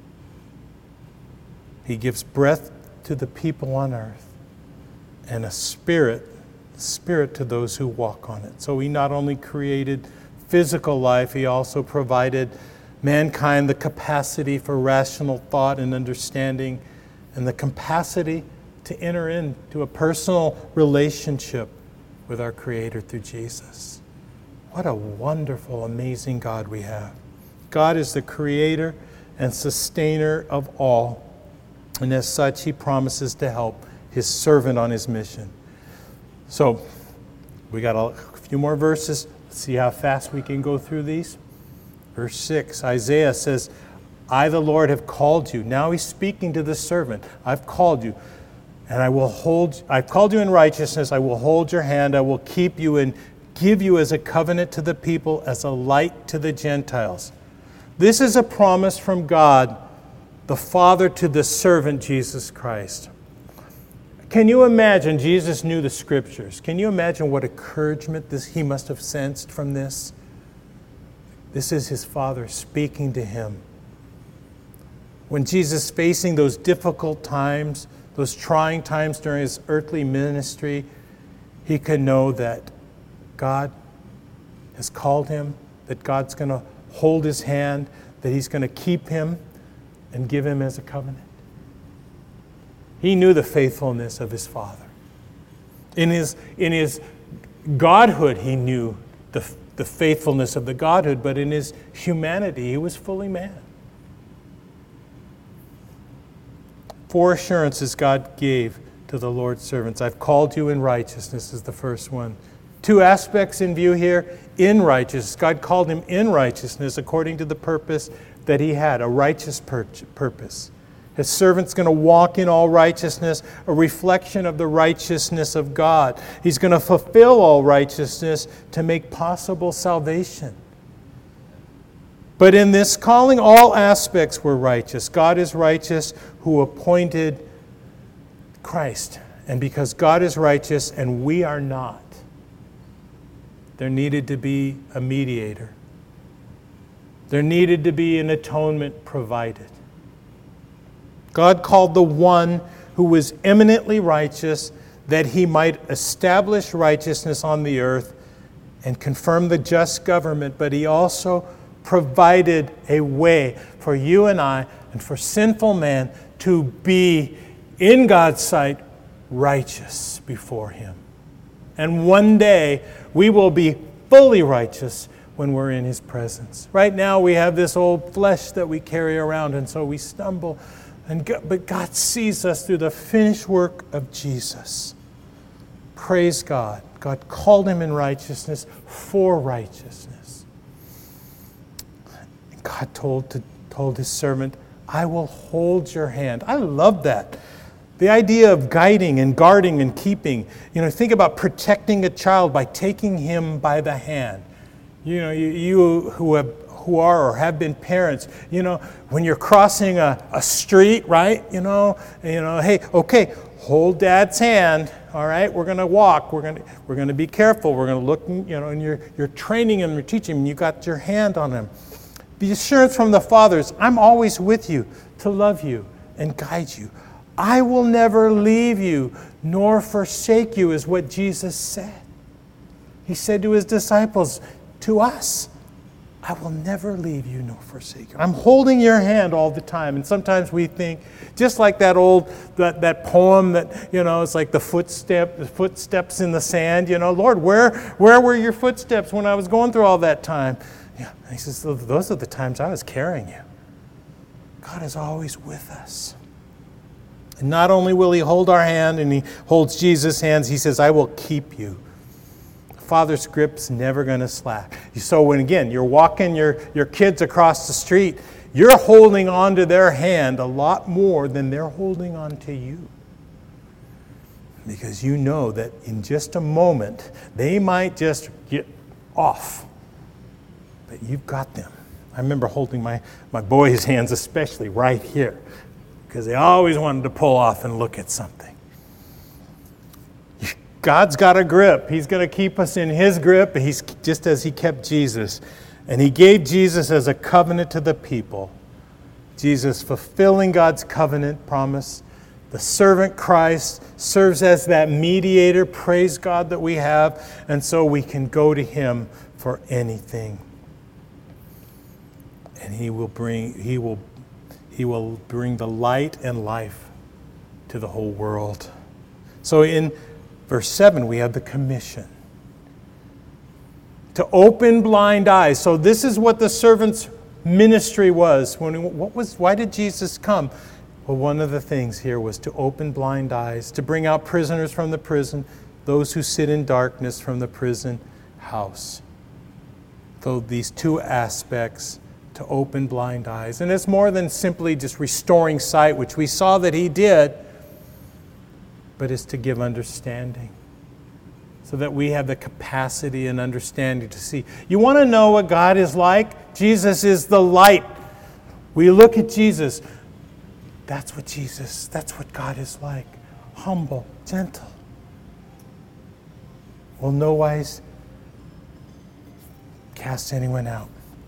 S1: He gives breath to the people on earth and a spirit to those who walk on it. So he not only created physical life, he also provided mankind the capacity for rational thought and understanding, and the capacity to enter into a personal relationship with our Creator through Jesus. What a wonderful, amazing God we have. God is the creator and sustainer of all, and as such, He promises to help His servant on his mission. So, we got a few more verses. Let's see how fast we can go through these. Verse 6, Isaiah says, I, the Lord, have called you. Now He's speaking to the servant. I've called you, and I've called you in righteousness. I will hold your hand. I will keep you and give you as a covenant to the people, as a light to the Gentiles. This is a promise from God, the Father, to the servant, Jesus Christ. Can you imagine? Jesus knew the Scriptures. Can you imagine what encouragement he must have sensed from this? This is His Father speaking to Him. When Jesus facing those difficult times, those trying times during His earthly ministry, He can know that God has called him, that God's going to hold his hand, that He's going to keep him and give him as a covenant. He knew the faithfulness of his Father. In his godhood, he knew the faithfulness of the godhood, but in his humanity, he was fully man. 4 assurances God gave to the Lord's servants. I've called you in righteousness is the first one. 2 aspects in view here. In righteousness. God called him in righteousness according to the purpose that He had, a righteous purpose. His servant's going to walk in all righteousness, a reflection of the righteousness of God. He's going to fulfill all righteousness to make possible salvation. But in this calling, all aspects were righteous. God is righteous who appointed Christ. And because God is righteous and we are not, there needed to be a mediator. There needed to be an atonement provided. God called the one who was eminently righteous that He might establish righteousness on the earth and confirm the just government, but He also provided a way for you and I and for sinful man to be, in God's sight, righteous before Him. And one day we will be fully righteous when we're in His presence. Right now we have this old flesh that we carry around, and so we stumble. But God sees us through the finished work of Jesus. Praise God. God called him in righteousness for righteousness. God told His servant, I will hold your hand. I love that. The idea of guiding and guarding and keeping. Think about protecting a child by taking him by the hand. You who are or have been parents, when you're crossing a street, right? Hey, okay, hold Dad's hand. All right, we're going to walk. We're going to be careful. We're going to look, and you're training him, you're teaching him. You got your hand on him. The assurance from the fathers, I'm always with you to love you and guide you. I will never leave you nor forsake you, is what Jesus said. He said to His disciples, to us, I will never leave you nor forsake you. I'm holding your hand all the time. And sometimes we think, just like that that poem that, it's like the footsteps in the sand, Lord, where were your footsteps when I was going through all that time? Yeah. And He says, those are the times I was carrying you. God is always with us. And not only will He hold our hand and He holds Jesus' hands, He says, I will keep you. Father's grip's never going to slack. So when, again, you're walking your kids across the street, you're holding on to their hand a lot more than they're holding on to you. Because you know that in just a moment, they might just get off. But you've got them. I remember holding my boys' hands, especially right here, because they always wanted to pull off and look at something. God's got a grip. He's going to keep us in His grip, just as He kept Jesus. And He gave Jesus as a covenant to the people. Jesus fulfilling God's covenant promise. The servant Christ serves as that mediator, praise God, that we have. And so we can go to Him for anything. and he will bring the light and life to the whole world. So in verse 7, we have the commission to open blind eyes. So this is what the servant's ministry was. Why did Jesus come? Well, one of the things here was to open blind eyes, to bring out prisoners from the prison, those who sit in darkness from the prison house. So these two aspects, to open blind eyes. And it's more than simply just restoring sight, which we saw that he did, but it's to give understanding, so that we have the capacity and understanding to see. You want to know what God is like? Jesus is the light. We look at Jesus. That's what God is like. Humble, gentle. Will no wise cast anyone out.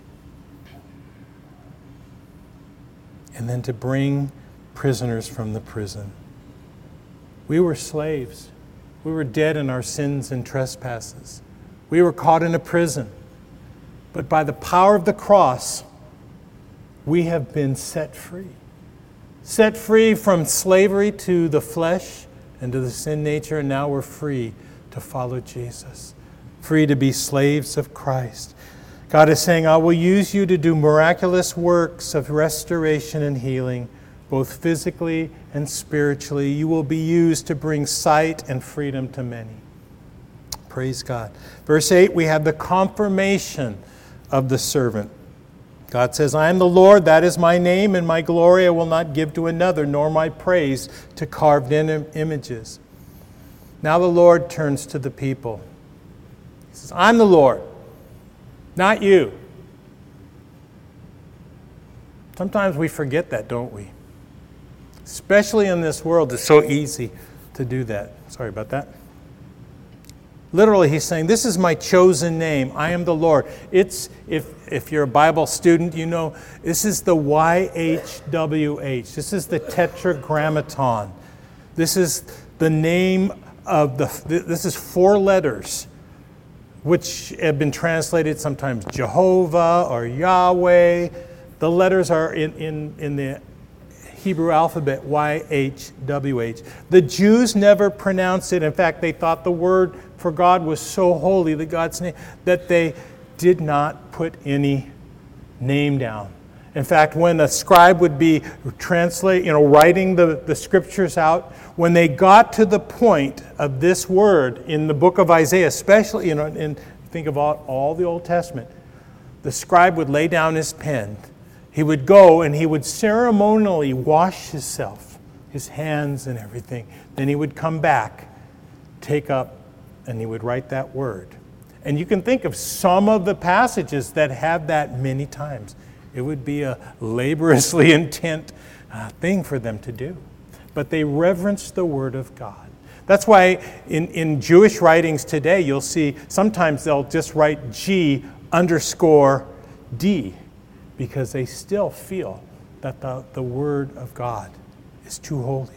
S1: And then to bring prisoners from the prison. We were slaves. We were dead in our sins and trespasses. We were caught in a prison. But by the power of the cross, we have been set free. Set free from slavery to the flesh and to the sin nature, and now we're free to follow Jesus. Free to be slaves of Christ. God is saying, I will use you to do miraculous works of restoration and healing, both physically and spiritually. You will be used to bring sight and freedom to many. Praise God. Verse 8, we have the confirmation of the servant. God says, I am the Lord, that is my name, and my glory I will not give to another, nor my praise to carved images. Now the Lord turns to the people. He says, I'm the Lord, not you. Sometimes we forget that, don't we? Especially in this world, it's so easy to do that. Sorry about that. Literally, he's saying, this is my chosen name. I am the Lord. It's, if you're a Bible student, you know, this is the YHWH. This is the Tetragrammaton. This is the name of this is 4 letters, which have been translated sometimes Jehovah or Yahweh. The letters are in the Hebrew alphabet, YHWH. The Jews never pronounced it. In fact, they thought the word for God was so holy, that God's name, that they did not put any name down. In fact, when a scribe would be writing the scriptures out, when they got to the point of this word in the book of Isaiah, especially, think of all the Old Testament, the scribe would lay down his pen. He would go and he would ceremonially wash himself, his hands and everything. Then he would come back, take up, and he would write that word. And you can think of some of the passages that have that many times. It would be a laboriously intent thing for them to do. But they reverence the Word of God. That's why in Jewish writings today, you'll see sometimes they'll just write G_D, because they still feel that the Word of God is too holy.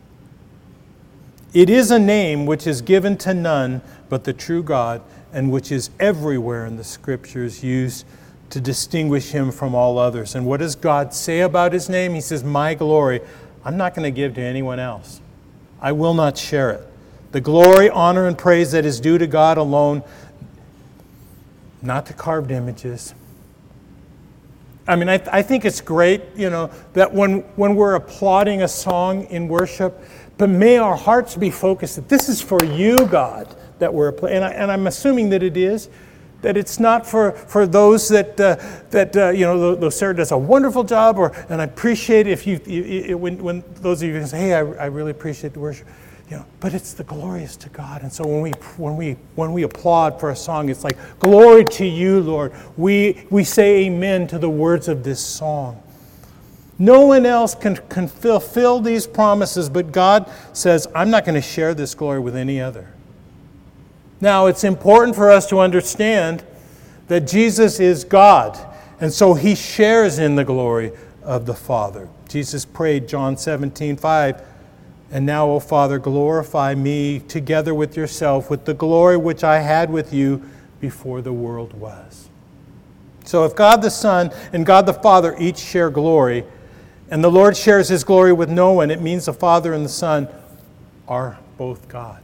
S1: It is a name which is given to none but the true God, and which is everywhere in the Scriptures used to distinguish him from all others. And what does God say about his name? He says, my glory, I'm not going to give to anyone else. I will not share it. The glory, honor, and praise that is due to God alone, not to carved images. I mean, I think it's great, that when we're applauding a song in worship, but may our hearts be focused that this is for you, God, that we're playing. And I'm assuming that it is, that it's not for those that though Sarah does a wonderful job, and I appreciate if when those of you can say, hey, I really appreciate the worship, but it's the glorious to God. And so when we applaud for a song, it's like, glory to you, Lord. We say amen to the words of this song. No one else can fulfill these promises, but God says, I'm not going to share this glory with any other. Now, it's important for us to understand that Jesus is God, and so he shares in the glory of the Father. Jesus prayed, John 17:5, and now, O Father, glorify me together with yourself with the glory which I had with you before the world was. So if God the Son and God the Father each share glory, and the Lord shares his glory with no one, it means the Father and the Son are both God.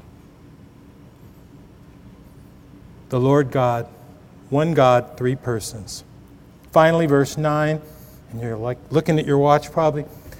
S1: The Lord God, one God, three persons. Finally, verse 9, and you're like looking at your watch probably.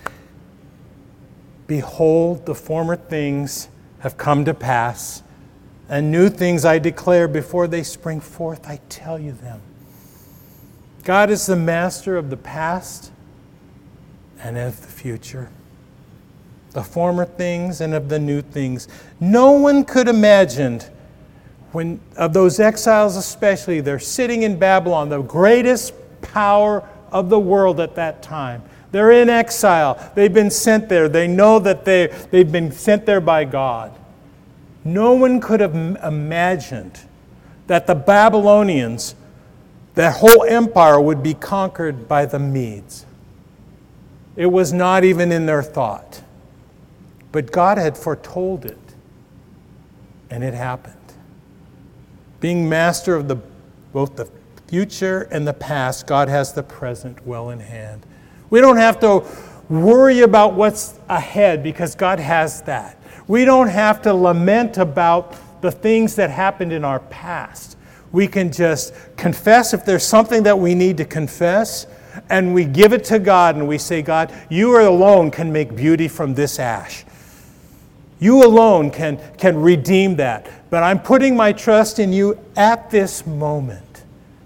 S1: Behold, the former things have come to pass, and new things I declare before they spring forth, I tell you them. God is the master of the past and of the future, the former things and of the new things. No one could imagine, when of those exiles especially, they're sitting in Babylon, the greatest power of the world at that time. They're in exile. They've been sent there. They know that they've been sent there by God. No one could have imagined that the Babylonians, their whole empire, would be conquered by the Medes. It was not even in their thought. But God had foretold it, and it happened. Being master of both the future and the past, God has the present well in hand. We don't have to worry about what's ahead because God has that. We don't have to lament about the things that happened in our past. We can just confess if there's something that we need to confess, and we give it to God and we say, God, you alone can make beauty from this ash. You alone can redeem that. But I'm putting my trust in you at this moment.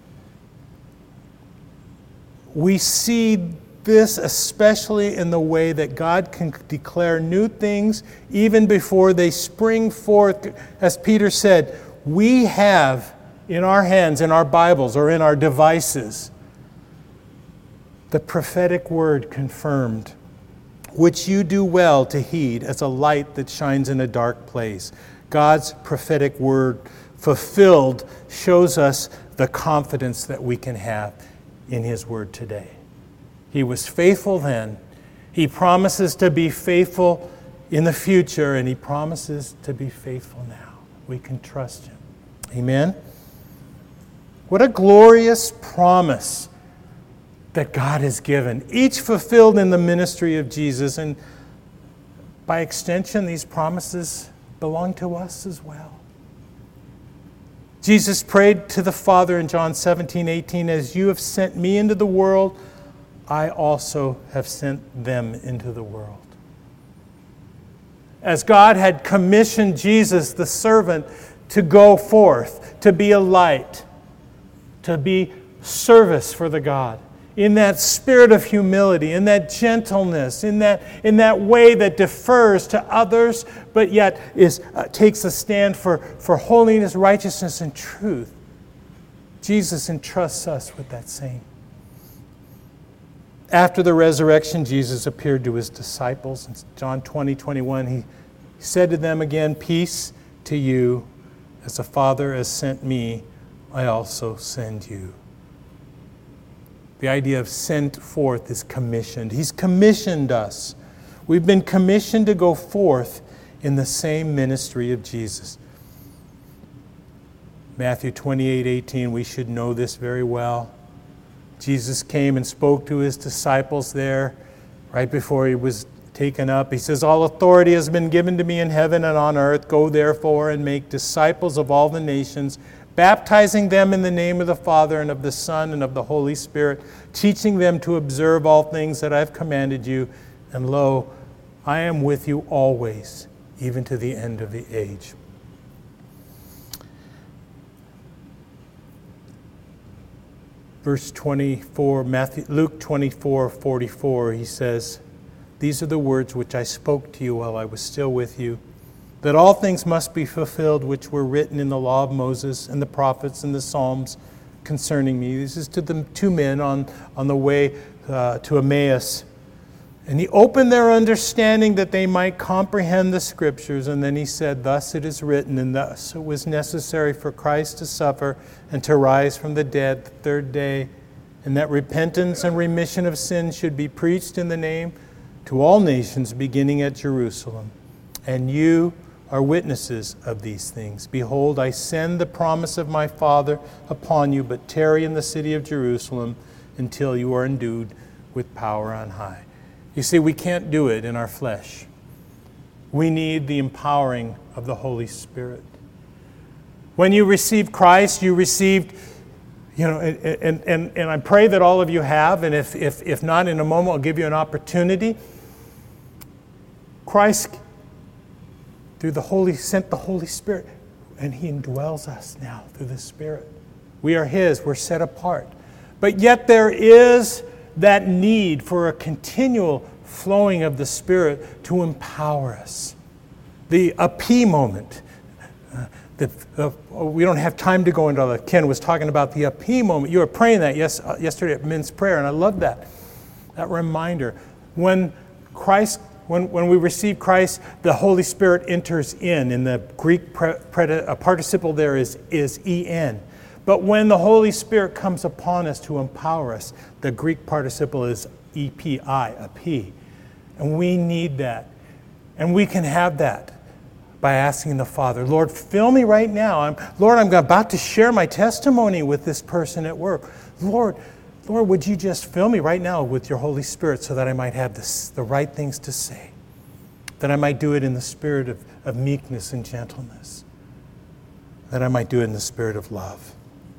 S1: We see this especially in the way that God can declare new things even before they spring forth. As Peter said, we have in our hands, in our Bibles, or in our devices, the prophetic word confirmed, which you do well to heed as a light that shines in a dark place. God's prophetic word fulfilled shows us the confidence that we can have in his word today. He was faithful then. He promises to be faithful in the future, and he promises to be faithful now. We can trust him. Amen? What a glorious promise that God has given, each fulfilled in the ministry of Jesus. And by extension, these promises belong to us as well. Jesus prayed to the Father in John 17:18, as you have sent me into the world, I also have sent them into the world. As God had commissioned Jesus, the servant, to go forth, to be a light, to be service for the God, in that spirit of humility, in that gentleness, in that way that defers to others, but yet takes a stand for holiness, righteousness, and truth. Jesus entrusts us with that same. After the resurrection, Jesus appeared to his disciples. In John 20:21, he said to them again, peace to you. As the Father has sent me, I also send you. The idea of sent forth is commissioned. He's commissioned us. We've been commissioned to go forth in the same ministry of Jesus. Matthew 28:18, we should know this very well. Jesus came and spoke to his disciples there right before he was taken up. He says, all authority has been given to me in heaven and on earth. Go therefore and make disciples of all the nations, baptizing them in the name of the Father and of the Son and of the Holy Spirit, teaching them to observe all things that I have commanded you. And lo, I am with you always, even to the end of the age. Verse 24, Luke 24:44, he says, these are the words which I spoke to you while I was still with you, that all things must be fulfilled which were written in the law of Moses and the prophets and the Psalms concerning me. This is to the two men on the way to Emmaus. And he opened their understanding that they might comprehend the Scriptures. And then he said, thus it is written, and thus it was necessary for Christ to suffer and to rise from the dead the third day, and that repentance and remission of sins should be preached in the name to all nations, beginning at Jerusalem. And you are witnesses of these things. Behold, I send the promise of my Father upon you, but tarry in the city of Jerusalem until you are endued with power on high. You see, we can't do it in our flesh. We need the empowering of the Holy Spirit. When you received Christ, you received, and I pray that all of you have, and if not, in a moment I'll give you an opportunity. Christ, sent the Holy Spirit, and He indwells us now through the Spirit. We are His, we're set apart. But yet there is that need for a continual flowing of the Spirit to empower us. The epi moment. We don't have time to go into all that. Ken was talking about the epi moment. You were praying that yesterday at men's prayer, and I love that reminder. When we receive Christ, the Holy Spirit enters in the Greek participle there is en. But when the Holy Spirit comes upon us to empower us, the Greek participle is epi, epi. And we need that. And we can have that by asking the Father, Lord, fill me right now. I'm about to share my testimony with this person at work. Lord, would you just fill me right now with your Holy Spirit so that I might have the right things to say, that I might do it in the spirit of meekness and gentleness, that I might do it in the spirit of love.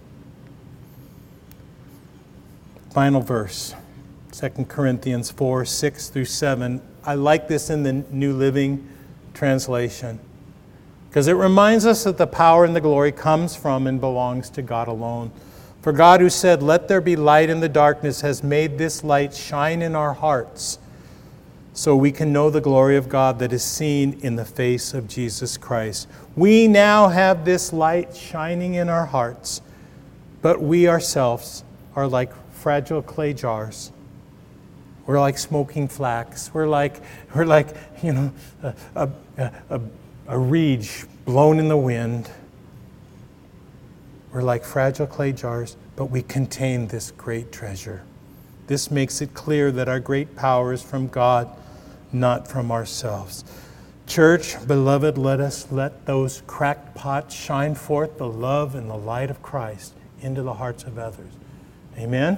S1: Final verse, 2 Corinthians 4, 6 through 7. I like this in the New Living Translation because it reminds us that the power and the glory comes from and belongs to God alone. For God, who said, "Let there be light in the darkness," has made this light shine in our hearts so we can know the glory of God that is seen in the face of Jesus Christ. We now have this light shining in our hearts, but we ourselves are like fragile clay jars. We're like smoking flax. We're like a reed blown in the wind. We're like fragile clay jars, but we contain this great treasure. This makes it clear that our great power is from God, not from ourselves. Church, beloved, let those cracked pots shine forth the love and the light of Christ into the hearts of others. Amen?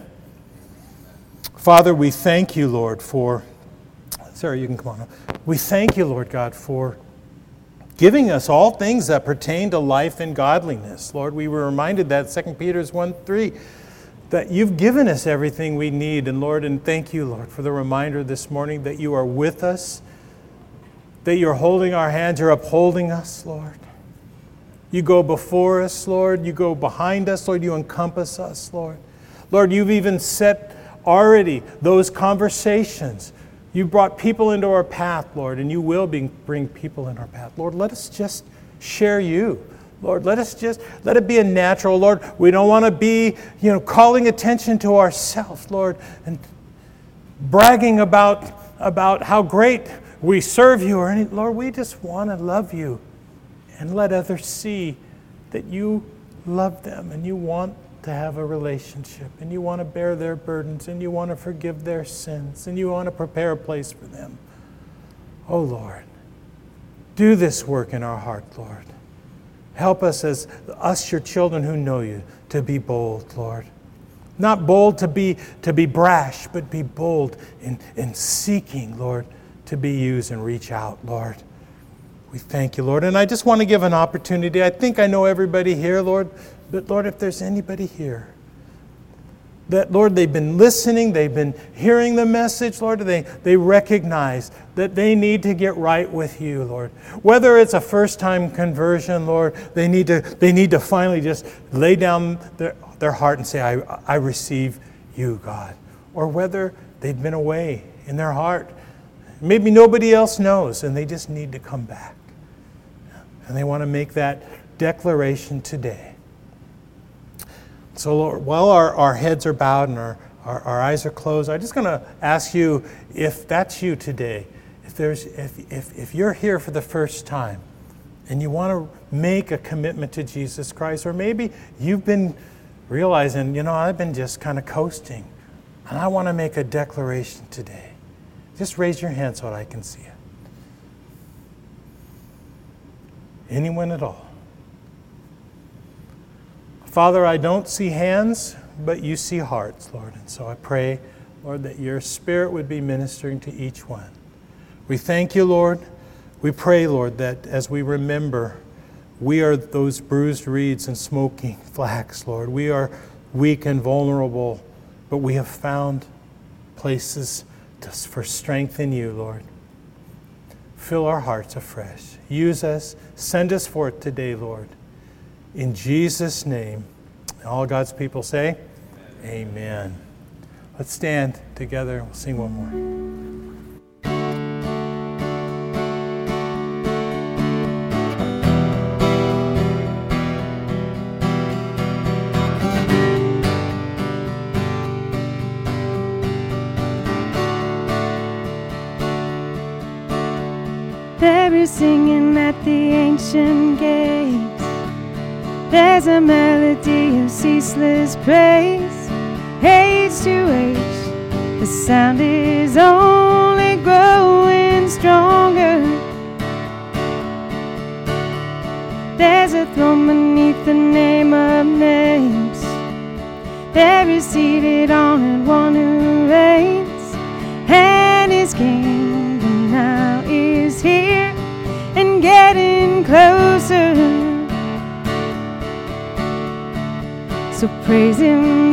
S1: Father, we thank you, Lord, for... Sarah, you can come on up. We thank you, Lord God, for giving us all things that pertain to life and godliness. Lord, we were reminded that 2 Peter 1:3, that you've given us everything we need. And Lord, and thank you, Lord, for the reminder this morning that you are with us, that you're holding our hands, you're upholding us, Lord. You go before us, Lord. You go behind us, Lord. You encompass us, Lord. Lord, you've even set already those conversations. You brought people into our path, Lord, and you will bring people in our path. Lord, let us just share you. Lord, let it be a natural, Lord. We don't want to be, calling attention to ourselves, Lord, and bragging about how great we serve you or anything. Lord, we just want to love you and let others see that you love them and you want to have a relationship, and you want to bear their burdens, and you want to forgive their sins, and you want to prepare a place for them. Oh, Lord, do this work in our heart, Lord. Help us as your children who know you, to be bold, Lord. Not bold to be brash, but be bold in seeking, Lord, to be used and reach out, Lord. We thank you, Lord. And I just want to give an opportunity. I think I know everybody here, Lord. But Lord, if there's anybody here that, Lord, they've been listening, they've been hearing the message, Lord, they recognize that they need to get right with you, Lord. Whether it's a first-time conversion, Lord, they need to finally just lay down their heart and say, I receive you, God. Or whether they've been away in their heart. Maybe nobody else knows, and they just need to come back. And they want to make that declaration today. So, Lord, while our heads are bowed and our eyes are closed, I'm just going to ask you, if that's you today, if you're here for the first time and you want to make a commitment to Jesus Christ, or maybe you've been realizing, I've been just kind of coasting, and I want to make a declaration today. Just raise your hand so that I can see it. Anyone at all? Father, I don't see hands, but you see hearts, Lord. And so I pray, Lord, that your Spirit would be ministering to each one. We thank you, Lord. We pray, Lord, that as we remember, we are those bruised reeds and smoking flax, Lord. We are weak and vulnerable, but we have found places for strength in you, Lord. Fill our hearts afresh. Use us. Send us forth today, Lord. In Jesus' name. All God's people say, Amen. Let's stand together. We'll sing one more.
S2: There is singing at the ancient gates. There's a melody of ceaseless praise. Age to age, the sound is only growing stronger. There's a throne beneath the name of names. There is seated on it one who reigns, and his kingdom now is here and getting closer. So praise him.